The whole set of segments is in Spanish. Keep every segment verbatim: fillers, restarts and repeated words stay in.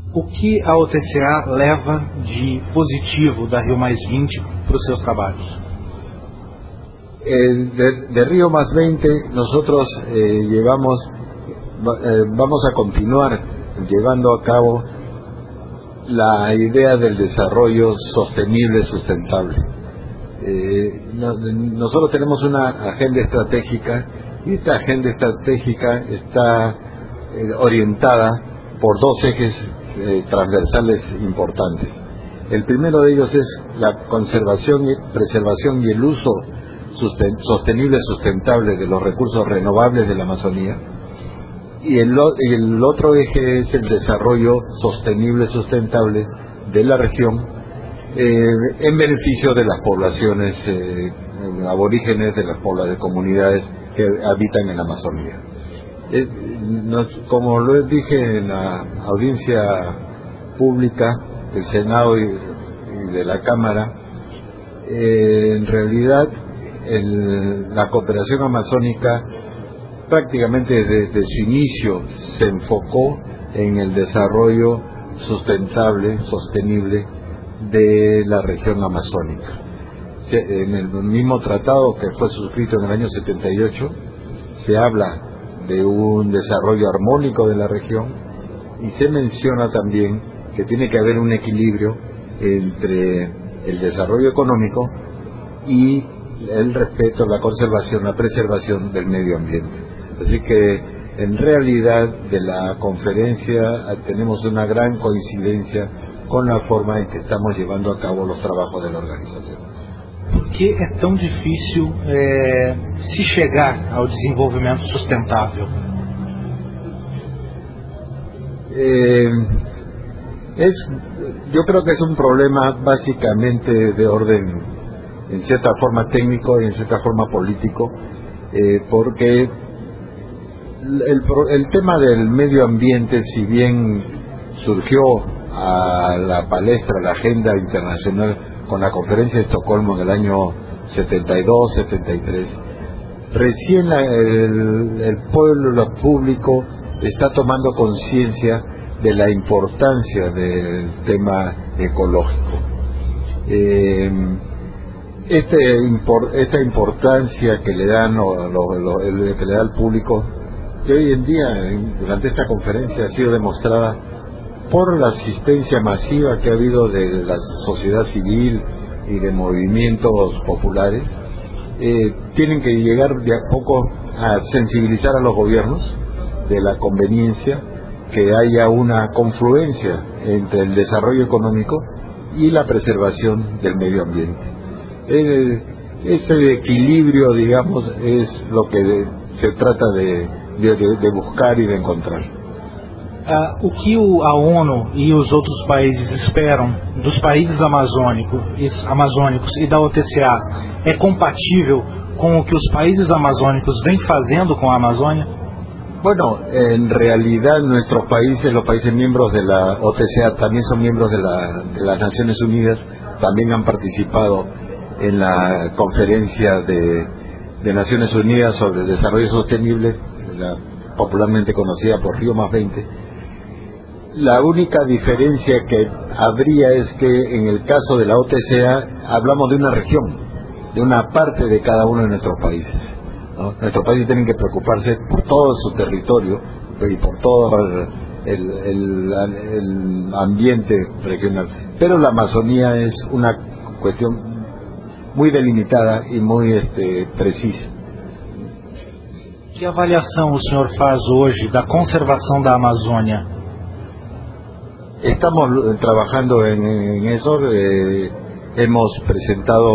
O que a O T C A leva de positivo da Rio Mais vinte para os seus trabalhos? Eh, de, de Río Más veinte nosotros eh, llevamos, eh, vamos a continuar llevando a cabo la idea del desarrollo sostenible, sustentable. Eh, no, nosotros tenemos una agenda estratégica y esta agenda estratégica está eh, orientada por dos ejes eh, transversales importantes. El primero de ellos es la conservación, preservación y el uso susten, sostenible, sustentable de los recursos renovables de la Amazonía, y el, el otro eje es el desarrollo sostenible, sustentable de la región eh, en beneficio de las poblaciones eh, aborígenes, de las poblaciones, de comunidades que habitan en la Amazonía. Eh, nos, como lo dije en la audiencia pública del Senado y, y de la Cámara, eh, en realidad el, la cooperación amazónica prácticamente desde su inicio se enfocó en el desarrollo sustentable, sostenible de la región amazónica. En el mismo tratado que fue suscrito en el año setenta y ocho se habla de un desarrollo armónico de la región y se menciona también que tiene que haber un equilibrio entre el desarrollo económico y el respeto, la conservación, la preservación del medio ambiente. Así que en realidad de la conferencia tenemos una gran coincidencia con la forma en que estamos llevando a cabo los trabajos de la organización. Por que é tão difícil é, se chegar ao desenvolvimento sustentável? Eh, es, yo creo que es un problema básicamente de orden, en cierta forma técnico y en cierta forma político, eh, porque el, el tema del medio ambiente, si bien surgió a la palestra, a la agenda internacional con la conferencia de Estocolmo en el año setenta y dos, setenta y tres, recién la, el, el pueblo, el público está tomando conciencia de la importancia del tema ecológico. Eh, este, impor, esta importancia que le dan o, lo, lo, el, que le da al público, que hoy en día durante esta conferencia ha sido demostrada por la asistencia masiva que ha habido de la sociedad civil y de movimientos populares, eh, tienen que llegar de a poco a sensibilizar a los gobiernos de la conveniencia que haya una confluencia entre el desarrollo económico y la preservación del medio ambiente. Eh, ese equilibrio, digamos, es lo que de, se trata de, de, de buscar y de encontrar. Uh, o que o, a ONU e os outros países esperam dos países amazônicos, amazônicos e da O T C A é compatível com o que os países amazônicos vêm fazendo com a Amazônia? Bueno, en realidad nuestros países, los países miembros de la O T C A también son miembros de, la, de las Naciones Unidas, también han participado en la conferencia de, de Naciones Unidas sobre el desarrollo sostenible, la, popularmente conocida por Río Más veinte. La única diferencia que habría es que en el caso de la O T C A hablamos de una región, de una parte de cada uno de nuestros países, ¿no? Nuestros países tienen que preocuparse por todo su territorio y por todo el, el, el, el ambiente regional. Pero la Amazonía es una cuestión muy delimitada y muy este, precisa. Que avaliação o senhor faz hoje da conservação da Amazônia? Estamos trabajando en, en eso. Eh, hemos presentado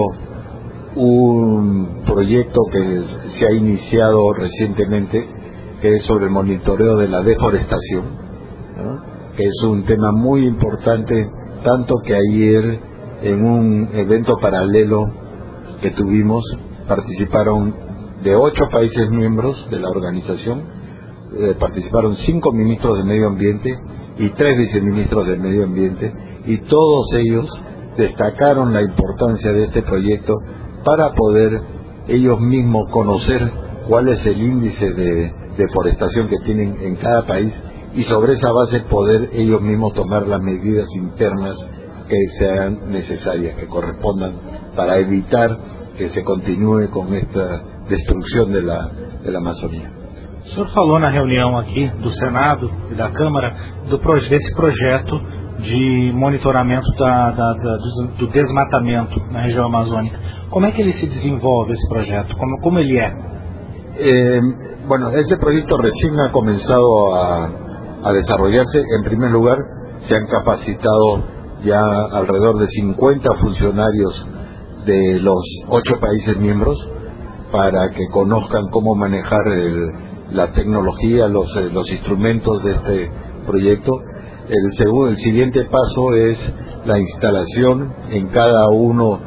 un proyecto que se ha iniciado recientemente, que es sobre el monitoreo de la deforestación, ¿no? Que es un tema muy importante, tanto que ayer en un evento paralelo que tuvimos participaron de ocho países miembros de la organización, eh, participaron cinco ministros de medio ambiente y tres viceministros del medio ambiente, y todos ellos destacaron la importancia de este proyecto para poder ellos mismos conocer cuál es el índice de deforestación que tienen en cada país y sobre esa base poder ellos mismos tomar las medidas internas que sean necesarias, que correspondan para evitar que se continúe con esta destrucción de la, de la Amazonía. O senhor falou na reunião aqui do Senado e da Câmara do, desse projeto de monitoramento da, da, da, do, do desmatamento na região amazônica. Como é que ele se desenvolve, esse projeto? Como, como ele é? Eh, bueno, este proyecto recién ha comenzado a, a desarrollarse. En primer lugar, se han capacitado ya alrededor de cincuenta funcionarios de los ocho países miembros para que conozcan cómo manejar el, la tecnología, los, eh, los instrumentos de este proyecto. El, segundo, el siguiente paso es la instalación en cada uno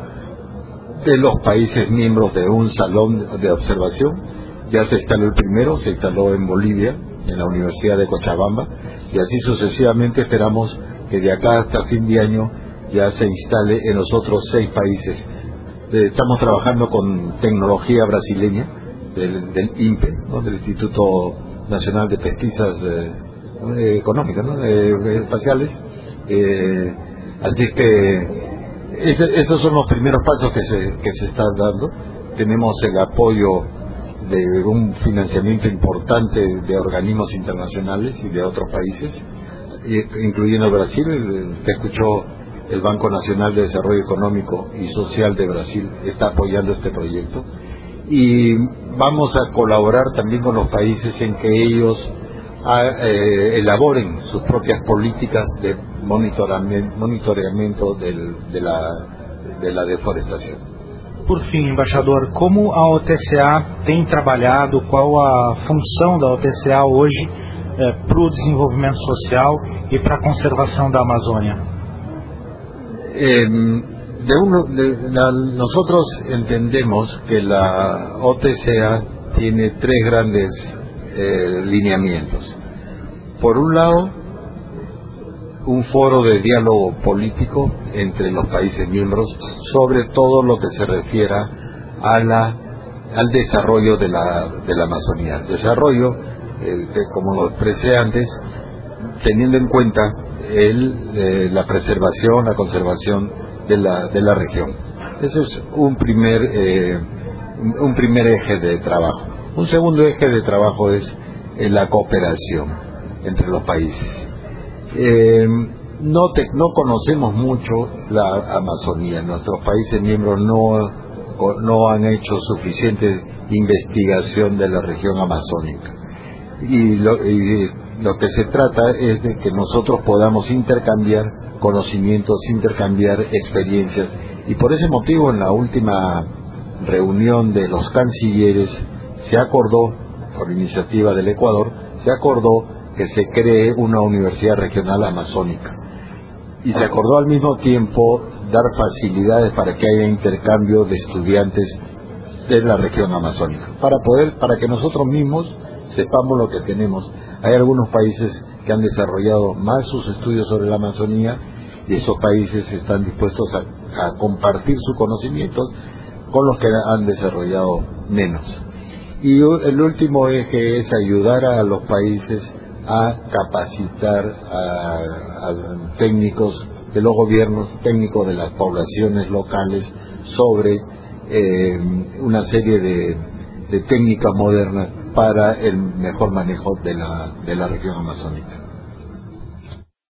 de los países miembros de un salón de observación. Ya se instaló el primero, se instaló en Bolivia, en la Universidad de Cochabamba, y así sucesivamente. Esperamos que de acá hasta fin de año ya se instale en los otros seis países. Estamos trabajando con tecnología brasileña del, del I N P E, ¿no? Del Instituto Nacional de Pesquisas eh, eh, Económicas, ¿no? eh, Espaciales. Eh, así que ese, esos son los primeros pasos que se, que se están dando. Tenemos el apoyo de un financiamiento importante de organismos internacionales y de otros países, incluyendo Brasil. Te escuchó el Banco Nacional de Desarrollo Económico y Social de Brasil, está apoyando este proyecto, y vamos a colaborar también con los países en que ellos a, eh, elaboren sus propias políticas de monitoreamiento, monitoreamiento del, de, la, de la deforestación. Por fim, embaixador, como a O T C A tem trabalhado, qual a função da O T C A hoje eh, para o desenvolvimento social e para a conservação da Amazônia? Eh, de uno, de, la, nosotros entendemos que la O T C A tiene tres grandes eh, lineamientos. Por un lado, un foro de diálogo político entre los países miembros sobre todo lo que se refiera a la, al desarrollo de la, de la Amazonía. Desarrollo, eh, que, como lo expresé antes, teniendo en cuenta el, eh, la preservación, la conservación de la, de la región. Ese es un primer, eh, un primer eje de trabajo. Un segundo eje de trabajo es eh, la cooperación entre los países. Eh, no, te, no conocemos mucho la Amazonía. Nuestros países miembros no, no han hecho suficiente investigación de la región amazónica. Y lo, y lo que se trata es de que nosotros podamos intercambiar conocimientos, intercambiar experiencias. Y por ese motivo, en la última reunión de los cancilleres, se acordó, por iniciativa del Ecuador, se acordó que se cree una universidad regional amazónica, y se acordó al mismo tiempo dar facilidades para que haya intercambio de estudiantes de la región amazónica, para poder, para que nosotros mismos sepamos lo que tenemos. Hay algunos países que han desarrollado más sus estudios sobre la Amazonía, y esos países están dispuestos a, a compartir su conocimiento con los que han desarrollado menos. Y el último eje es ayudar a los países a capacitar a, a técnicos de los gobiernos, técnicos de las poblaciones locales sobre eh, una serie de, de técnicas modernas para el mejor manejo de la, de la región amazónica.